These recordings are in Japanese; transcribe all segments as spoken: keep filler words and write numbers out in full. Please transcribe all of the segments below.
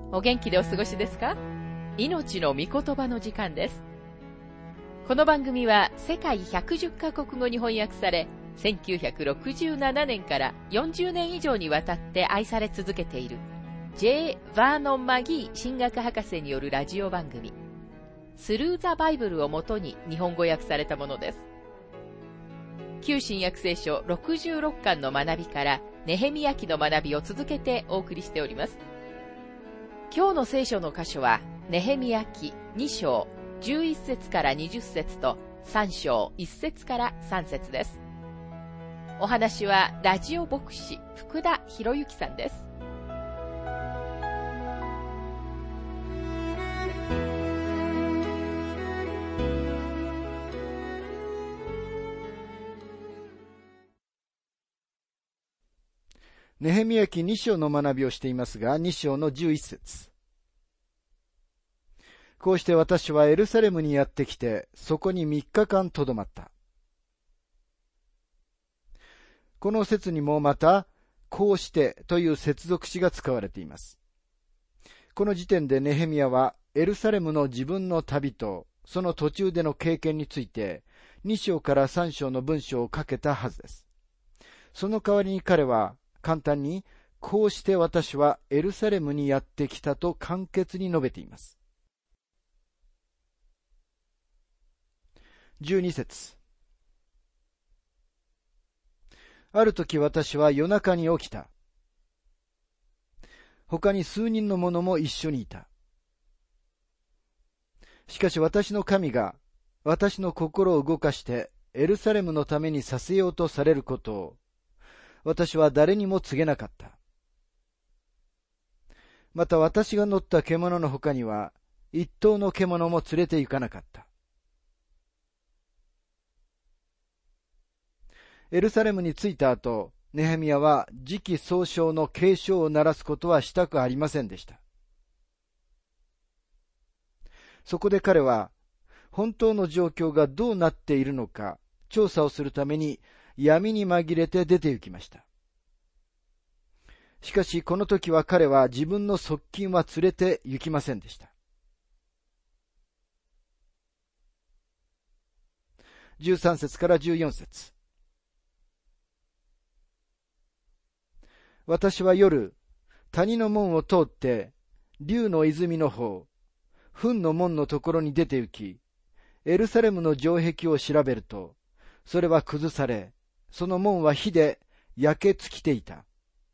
お元気でお過ごしですか？命の御言葉の時間です。この番組は世界ひゃくじゅっカ国語に翻訳され、せんきゅうひゃくろくじゅうななねんからよんじゅうねん以上にわたって愛され続けている J. バーノン・マギー神学博士によるラジオ番組、スルー・ザ・バイブルをもとに日本語訳されたものです。旧新約聖書ろくじゅうろっかんの学びからネヘミヤ記の学びを続けてお送りしております。今日の聖書の箇所はネヘミヤ記に章じゅういっ節からにじゅっ節とさん章いち節からさん節です。お話はラジオ牧師福田博之さんです。 ネヘミヤ記に章の学びをしていますが、に章のじゅういち節。こうして私はエルサレムにやってきて、そこにみっかかんとどまった。この説にもまた、こうしてという接続詞が使われています。この時点でネヘミヤはエルサレムの自分の旅と、その途中での経験について、に章からさん章の文章を書けたはずです。その代わりに彼は、簡単に、こうして私はエルサレムにやってきたと簡潔に述べています。じゅうに節。ある時私は夜中に起きた。他に数人の者も一緒にいた。しかし私の神が私の心を動かしてエルサレムのためにさせようとされることを私は誰にも告げなかった。また私が乗った獣の他には一頭の獣も連れて行かなかった。エルサレムに着いた後、ネヘミヤは時期尚早の警鐘を鳴らすことはしたくありませんでした。そこで彼は本当の状況がどうなっているのか調査をするために闇に紛れて出て行きました。しかしこの時は彼は自分の側近は連れて行きませんでした。じゅうさん節からじゅうよん節。私は夜、谷の門を通って、竜の泉の方、糞の門のところに出て行き、エルサレムの城壁を調べると、それは崩され、その門は火で焼け尽きていた。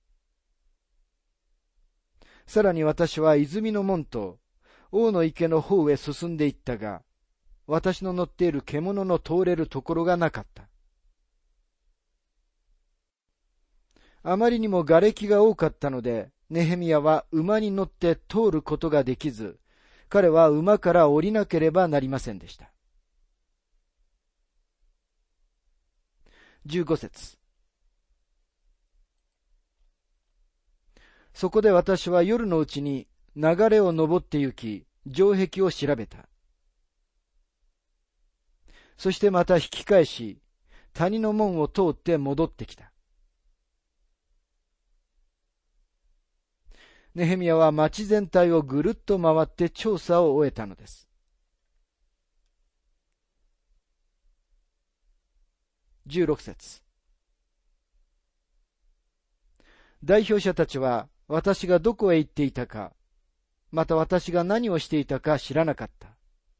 さらに私は泉の門と王の池の方へ進んでいったが、私の乗っている獣の通れるところがなかった。あまりにも瓦礫が多かったので、ネヘミヤは馬に乗って通ることができず、彼は馬から降りなければなりませんでした。じゅうご節。そこで私は夜のうちに流れを登って行き、城壁を調べた。そしてまた引き返し、谷の門を通って戻ってきた。ネヘミヤは町全体をぐるっと回って調査を終えたのです。じゅうろく節。代表者たちは私がどこへ行っていたか、また私が何をしていたか知らなかった。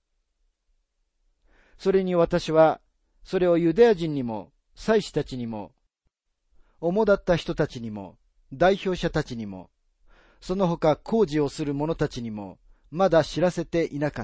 それに私はそれをユダヤ人にも祭司たちにも主だった人たちにも代表者たちにもその他工事をする者たちにもまだ知らせていなかった。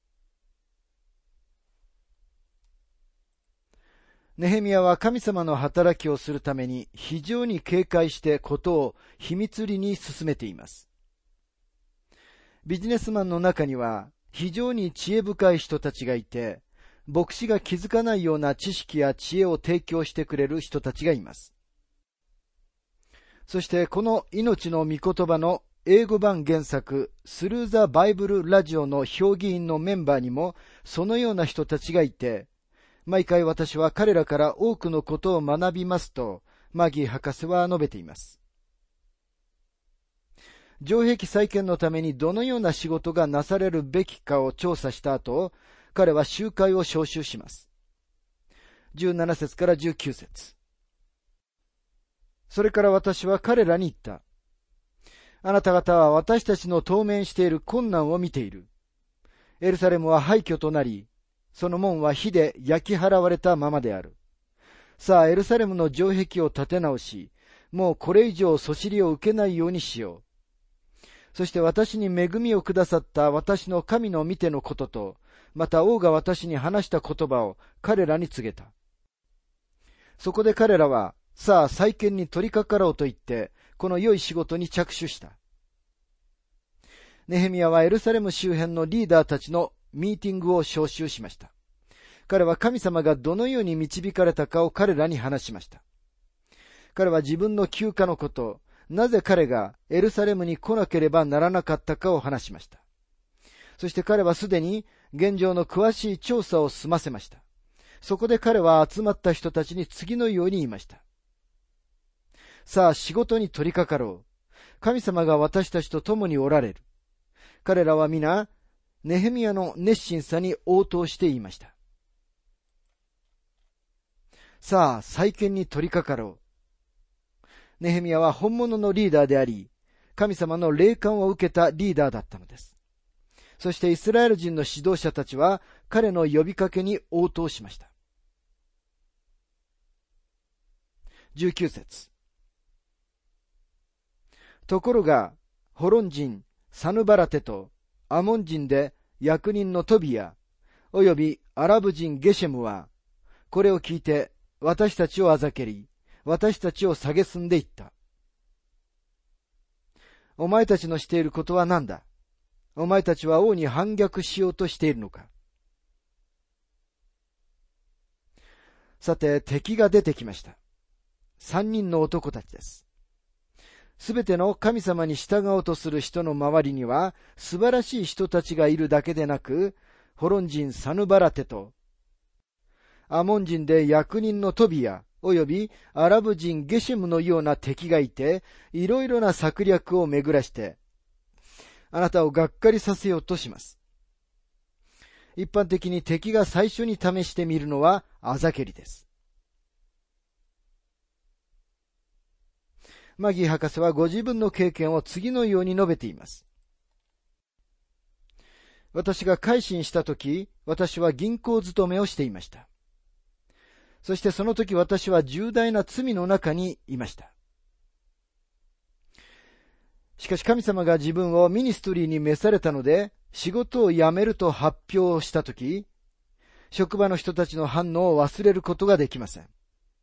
ネヘミヤは神様の働きをするために非常に警戒してことを秘密裏に進めています。ビジネスマンの中には非常に知恵深い人たちがいて、牧師が気づかないような知識や知恵を提供してくれる人たちがいます。そしてこの命の御言葉の英語版原作スルーザバイブルラジオの評議員のメンバーにもそのような人たちがいて、毎回私は彼らから多くのことを学びますとマギー博士は述べています。 城壁再建のためにどのような仕事がなされるべきかを調査した後、彼は集会を招集します。じゅうなな節からじゅうきゅう節。それから私は彼らに言った。あなた方は私たちの当面している困難を見ている。エルサレムは廃墟となり、その門は火で焼き払われたままである。さあ、エルサレムの城壁を建て直し、もうこれ以上そしりを受けないようにしよう。そして私に恵みをくださった私の神の見てのことと、また王が私に話した言葉を彼らに告げた。そこで彼らは、さあ再建に取り掛かろうと言って、この良い仕事に着手した。ネヘミヤはエルサレム周辺のリーダーたちのミーティングを招集しました。彼は神様がどのように導かれたかを彼らに話しました。彼は自分の休暇のこと、なぜ彼がエルサレムに来なければならなかったかを話しました。そして彼はすでに現状の詳しい調査を済ませました。そこで彼は集まった人たちに次のように言いました。さあ仕事に取り掛かろう。神様が私たちと共におられる。彼らは皆、ネヘミヤの熱心さに応答して言いました。さあ再建に取り掛かろう。ネヘミヤは本物のリーダーであり、神様の霊感を受けたリーダーだったのです。そしてイスラエル人の指導者たちは彼の呼びかけに応答しました。じゅうきゅう節。ところが、ホロン人、サヌバラテと、アモン人で役人のトビア、およびアラブ人ゲシェムは、これを聞いて私たちをあざけり、私たちを蔑んでいった。お前たちのしていることは何だ？お前たちは王に反逆しようとしているのか？さて、敵が出てきました。三人の男たちです。すべての神様に従おうとする人の周りには素晴らしい人たちがいるだけでなく、ホロン人サヌバラテと、アモン人で役人のトビア、およびアラブ人ゲシェムのような敵がいて、いろいろな策略を巡らして、あなたをがっかりさせようとします。一般的に敵が最初に試してみるのはあざけりです。マギー博士はご自分の経験を次のように述べています。私が改心したとき、私は銀行勤めをしていました。そしてその時私は重大な罪の中にいました。しかし神様が自分をミニストリーに召されたので、仕事を辞めると発表したとき、職場の人たちの反応を忘れることができません。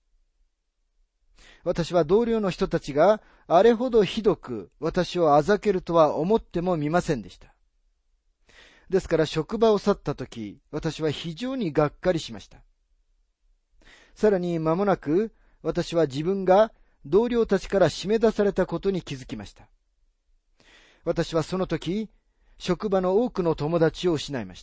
私は同僚の人たちがあれほどひどく私をあざけるとは思ってもみませんでした。ですから職場を去ったとき、私は非常にがっかりしました。さらに間もなく私は自分が同僚たちから締め出されたことに気づきました。私はその時、職場の多くの友達を失いました。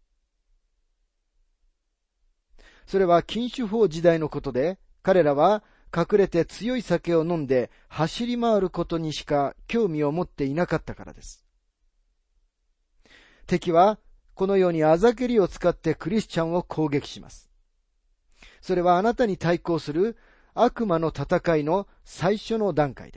それは禁酒法時代のことで、彼らは隠れて強い酒を飲んで走り回ることにしか興味を持っていなかったからです。敵はこのようにあざけりを使ってクリスチャンを攻撃します。それはあなたに対抗する悪魔の戦いの最初の段階です。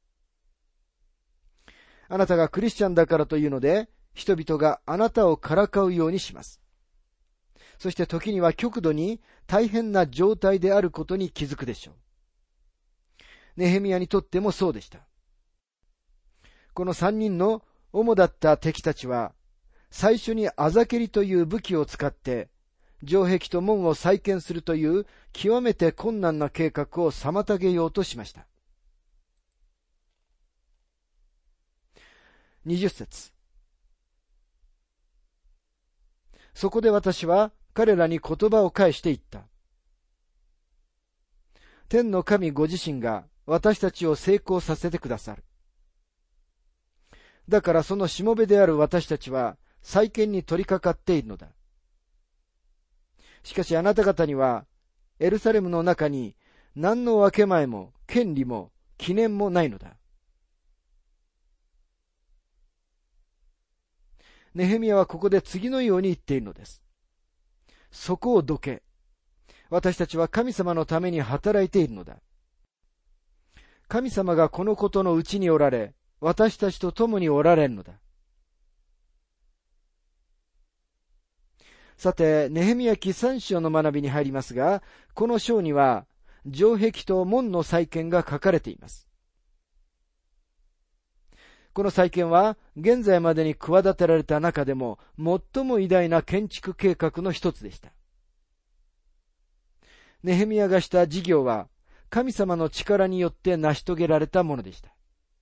あなたがクリスチャンだからというので、人々があなたをからかうようにします。そして時には極度に大変な状態であることに気づくでしょう。ネヘミヤにとってもそうでした。この三人の主だった敵たちは、最初にあざけりという武器を使って、城壁と門を再建するという極めて困難な計画を妨げようとしました。にじゅっ節。そこで私は彼らに言葉を返して言った。天の神ご自身が私たちを成功させてくださる。だからそのしもべである私たちは再建に取り掛かっているのだ。しかしあなた方にはエルサレムの中に何の分け前も権利も記念もないのだ。 ネヘミヤはここで次のように言っているのです。そこをどけ。私たちは神様のために働いているのだ。神様がこのことのうちにおられ、私たちと共におられるのだ。さて、ネヘミヤ記さん章の学びに入りますが、この章には、城壁と門の再建が書かれています。この再建は、現在までに企てられた中でも、最も偉大な建築計画の一つでした。ネヘミヤがした事業は、神様の力によって成し遂げられたものでした。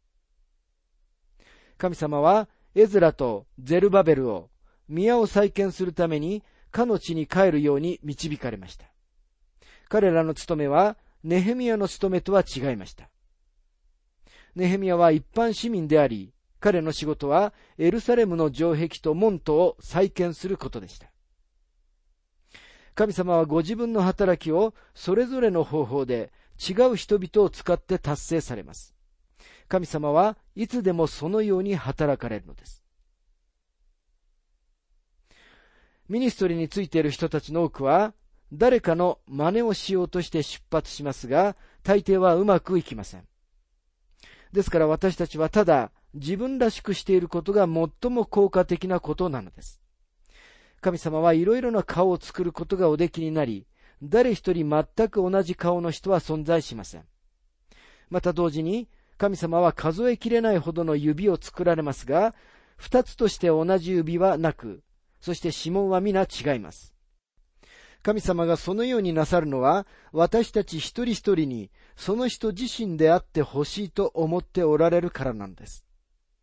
神様は、エズラとゼルバベルを、宮を再建するために、かの地に帰るように導かれました。彼らの務めは、ネヘミヤの務めとは違いました。ネヘミヤは一般市民であり、彼の仕事はエルサレムの城壁と門戸を再建することでした。神様はご自分の働きをそれぞれの方法で違う人々を使って達成されます。神様はいつでもそのように働かれるのです。ミニストリーについている人たちの多くは、誰かの真似をしようとして出発しますが、大抵はうまくいきません。ですから私たちはただ自分らしくしていることが最も効果的なことなのです。神様はいろいろな顔を作ることがおできになり、誰一人全く同じ顔の人は存在しません。また同時に、神様は数えきれないほどの指を作られますが、二つとして同じ指はなく、そして指紋は皆違います。神様がそのようになさるのは、私たち一人一人に、その人自身であってほしいと思っておられるからなんです。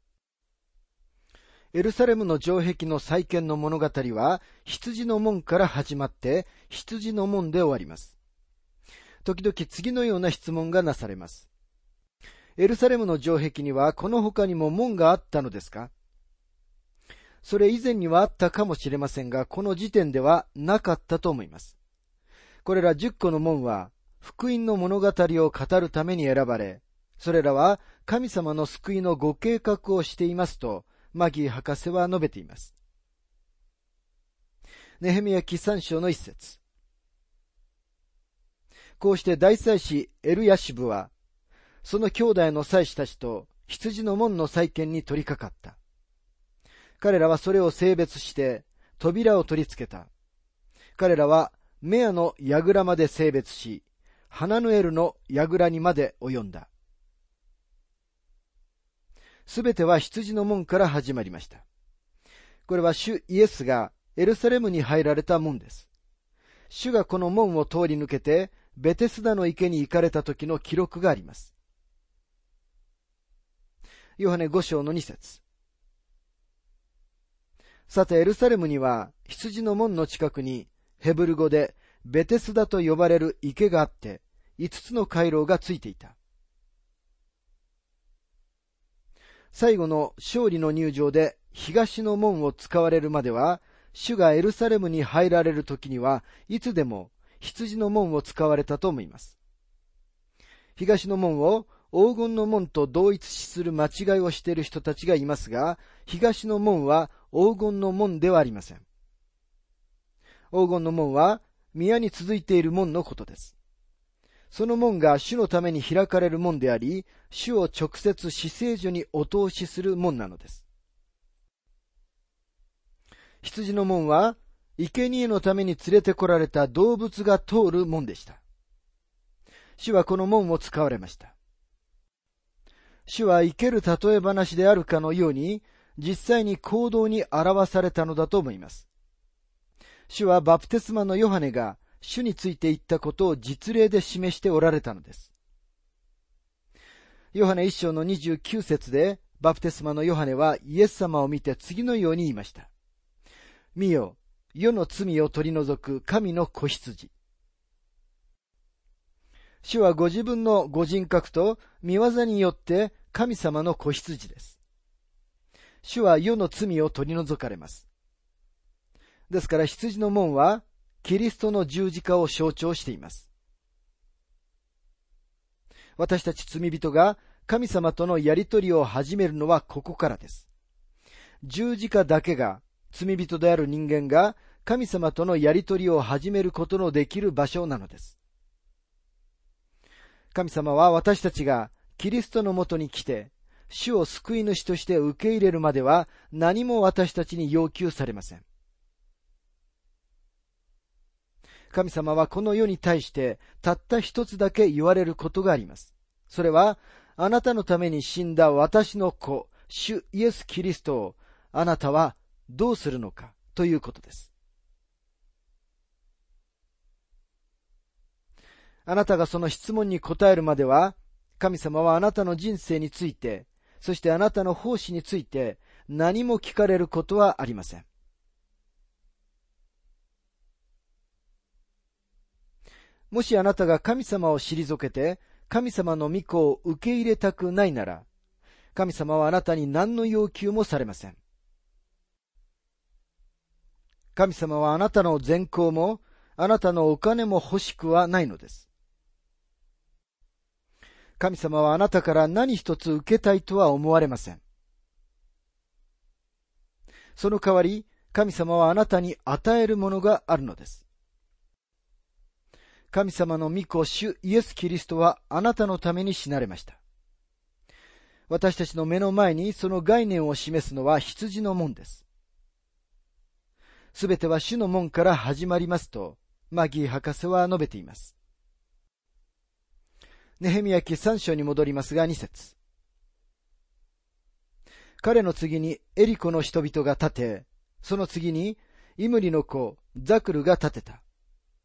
エルサレムの城壁の再建の物語は、羊の門から始まって、羊の門で終わります。時々次のような質問がなされます。エルサレムの城壁にはこの他にも門があったのですか？それ以前にはあったかもしれませんが、この時点ではなかったと思います。これらじゅっこの門は、福音の物語を語るために選ばれ、それらは神様の救いのご計画をしていますと、マギー博士は述べています。ネヘミヤ記さん章の一節。こうして大祭司エルヤシブは、その兄弟の祭司たちと羊の門の再建に取り掛かった。彼らはそれを整別して、扉を取り付けた。彼らは、メアの櫓まで整別し、ハナヌエルの櫓にまで及んだ。すべては羊の門から始まりました。これは主イエスがエルサレムに入られた門です。主がこの門を通り抜けて、ベテスダの池に行かれた時の記録があります。ヨハネご章のに節。さてエルサレムには羊の門の近くにヘブル語でベテスダと呼ばれる池があって五つの回廊がついていた。最後の勝利の入場で東の門を使われるまでは、主がエルサレムに入られる時にはいつでも羊の門を使われたと思います。東の門を黄金の門と同一視する間違いをしている人たちがいますが、東の門は黄金の門ではありません。黄金の門は宮に続いている門のことです。その門が主のために開かれる門であり、主を直接至聖所にお通しする門なのです。羊の門は生贄のために連れてこられた動物が通る門でした。主はこの門を使われました。主は生ける例え話であるかのように、実際に行動に表されたのだと思います。主はバプテスマのヨハネが主について言ったことを実例で示しておられたのです。ヨハネ一章のにじゅうきゅう節で、バプテスマのヨハネはイエス様を見て次のように言いました。見よ、世の罪を取り除く神の子羊。主はご自分のご人格と御業によって神様の子羊です。主は世の罪を取り除かれます。ですから羊の門はキリストの十字架を象徴しています。私たち罪人が神様とのやりとりを始めるのはここからです。 十字架だけが罪人である人間が神様とのやりとりを始めることのできる場所なのです。神様は私たちがキリストのもとに来て、主を救い主として受け入れるまでは何も私たちに要求されません。神様はこの世に対してたった一つだけ言われることがあります。それは、あなたのために死んだ私の子、主イエス・キリストをあなたはどうするのかということです。あなたがその質問に答えるまでは、神様はあなたの人生について、そしてあなたの奉仕について何も聞かれることはありません。もしあなたが神様を退けて、神様の御子を受け入れたくないなら、神様はあなたに何の要求もされません。神様はあなたの善行も、あなたのお金も欲しくはないのです。神様はあなたから何一つ受けたいとは思われません。その代わり、神様はあなたに与えるものがあるのです。神様の御子主イエス・キリストはあなたのために死なれました。私たちの目の前にその概念を示すのは羊の門です。すべては主の門から始まりますと、マギー博士は述べています。ネヘミヤ記さん章に戻りますがに節。彼の次にエリコの人々が建て、その次にイムリの子ザクルが建てた。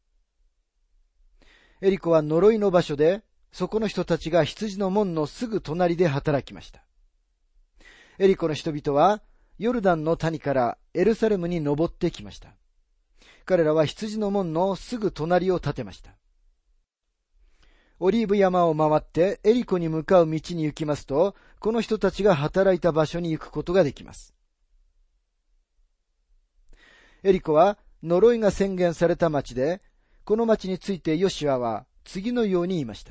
エリコは呪いの場所で、そこの人たちが羊の門のすぐ隣で働きました。エリコの人々はヨルダンの谷からエルサレムに登ってきました。彼らは羊の門のすぐ隣を建てました。オリーブ山を回ってエリコに向かう道に行きますと、この人たちが働いた場所に行くことができます。エリコは呪いが宣言された町で、この町についてヨシュアは次のように言いました。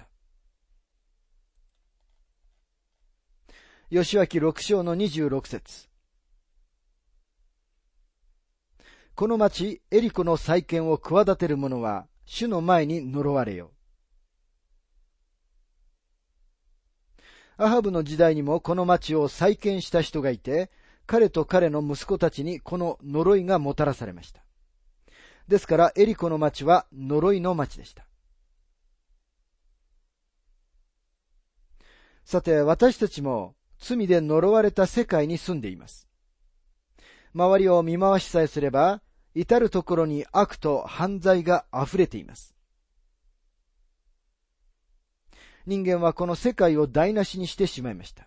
ヨシュア記ろく章のにじゅうろく節。この町エリコの再建を企てる者は主の前に呪われよ。アハブの時代にもこの町を再建した人がいて、彼と彼の息子たちにこの呪いがもたらされました。ですからエリコの町は呪いの町でした。さて、私たちも罪で呪われた世界に住んでいます。周りを見回しさえすれば、至るところに悪と犯罪が溢れています。人間はこの世界を台無しにしてしまいました。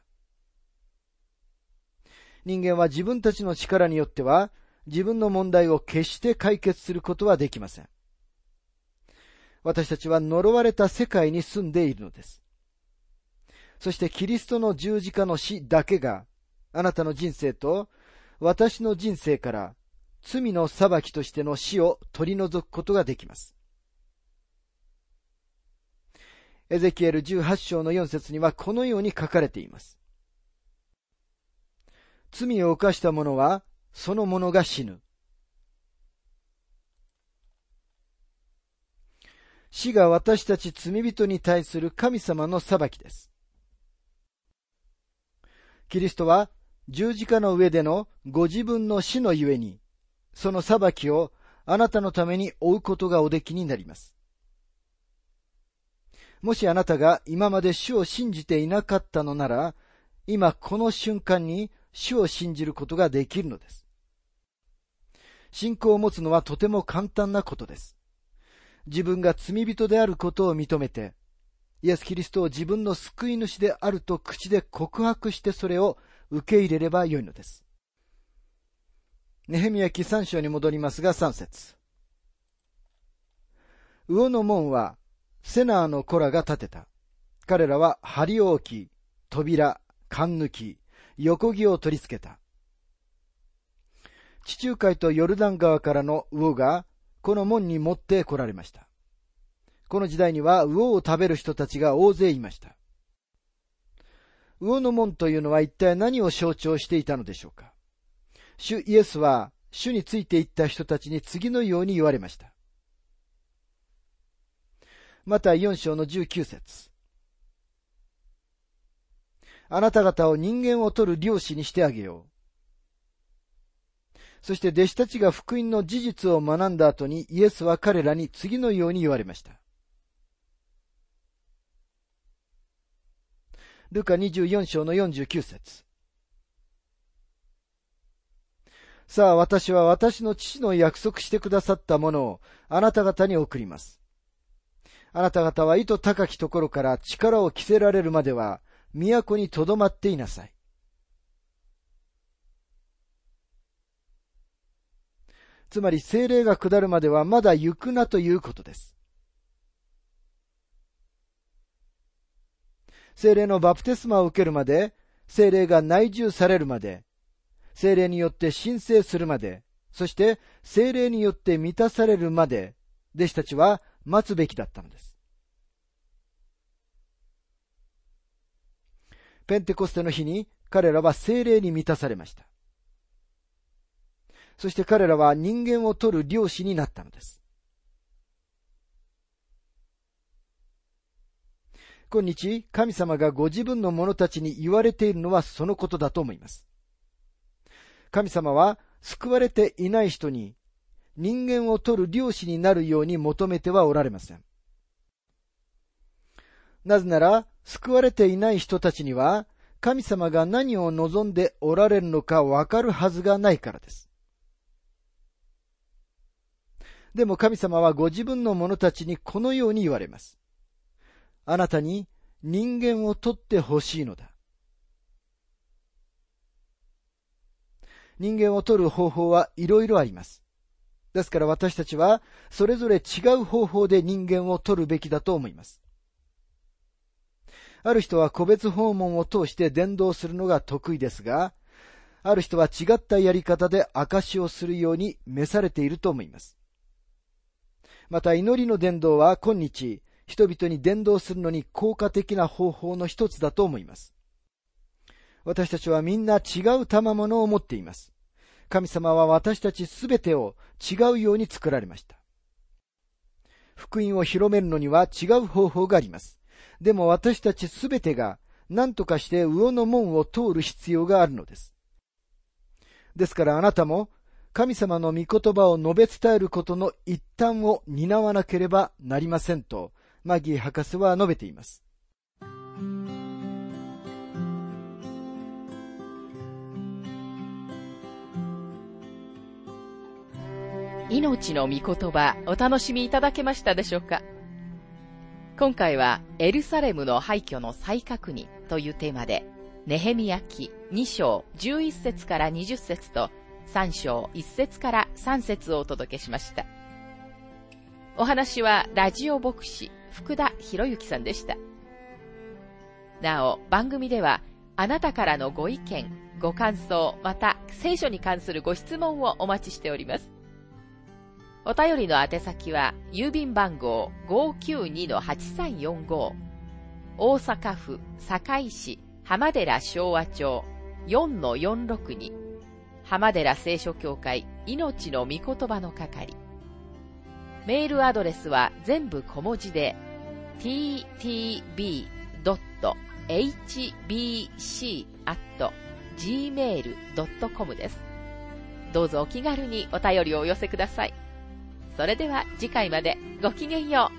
人間は自分たちの力によっては、自分の問題を決して解決することはできません。私たちは呪われた世界に住んでいるのです。そしてキリストの十字架の死だけが、あなたの人生と私の人生から罪の裁きとしての死を取り除くことができます。エゼキエルじゅうはち章のよん節にはこのように書かれています。罪を犯した者はその者が死ぬ。死が私たち罪人に対する神様の裁きです。キリストは十字架の上でのご自分の死のゆえに、その裁きをあなたのために負うことがおできになります。もしあなたが今まで主を信じていなかったのなら、今この瞬間に主を信じることができるのです。信仰を持つのはとても簡単なことです。自分が罪人であることを認めて、イエス・キリストを自分の救い主であると口で告白してそれを受け入れればよいのです。ネヘミヤ記さん章に戻りますがさん節。魚の門はセナーの子らが建てた。彼らは梁を置き、扉、缶抜き、横木を取り付けた。地中海とヨルダン川からの魚がこの門に持って来られました。この時代には魚を食べる人たちが大勢いました。魚の門というのは一体何を象徴していたのでしょうか。 主イエスは主についていった人たちに次のように言われました。マタイよん章のじゅうきゅう節。あなた方を人間を取る漁師にしてあげよう。そして弟子たちが福音の事実を学んだ後にイエスは彼らに次のように言われました。ルカにじゅうよん章のよんじゅうきゅう節。さあ私は私の父の約束してくださったものをあなた方に送ります。あなた方は糸高きところから力を着せられるまでは都にとどまっていなさい。つまり聖霊が下るまではまだ行くなということです。聖霊のバプテスマを受けるまで、聖霊が内住されるまで、聖霊によって神聖するまで、そして聖霊によって満たされるまで、弟子たちは待つべきだったのです。ペンテコステの日に彼らは聖霊に満たされました。そして彼らは人間を取る漁師になったのです。今日、神様がご自分の者たちに言われているのはそのことだと思います。神様は救われていない人に人間を取る漁師になるように求めてはおられません。なぜなら、救われていない人たちには神様が何を望んでおられるのかわかるはずがないからです。でも神様はご自分の者たちにこのように言われます。あなたに人間を取ってほしいのだ。人間を取る方法はいろいろあります。ですから私たちはそれぞれ違う方法で人間を取るべきだと思います。ある人は個別訪問を通して伝道するのが得意ですが、ある人は違ったやり方で証しをするように召されていると思います。また祈りの伝道は今日、人々に伝道するのに効果的な方法の一つだと思います。私たちはみんな違う賜物を持っています。神様は私たちすべてを違うように作られました。福音を広めるのには違う方法があります。でも私たちすべてが何とかして魚の門を通る必要があるのです。ですからあなたも神様の御言葉を述べ伝えることの一端を担わなければなりませんと、マギー博士は述べています。 命の御言葉、お楽しみいただけましたでしょうか。今回はエルサレムの廃墟の再確認というテーマで、ネヘミヤ記に章じゅういち節からにじゅっ節とさん章いち節からさん節をお届けしました。お話はラジオ牧師福田博之さんでした。なお、番組ではあなたからのご意見、ご感想、また聖書に関するご質問をお待ちしております。お便りの宛先は郵便番号 ごーきゅうにのはちさんよんご 大阪府堺市浜寺昭和町 よんのよんろくに 浜寺聖書協会命の御言葉の係。メールアドレスは全部小文字で ティーティービードットエイチビーシーアットジーメールドットコム です。どうぞお気軽にお便りをお寄せください。それでは次回までごきげんよう。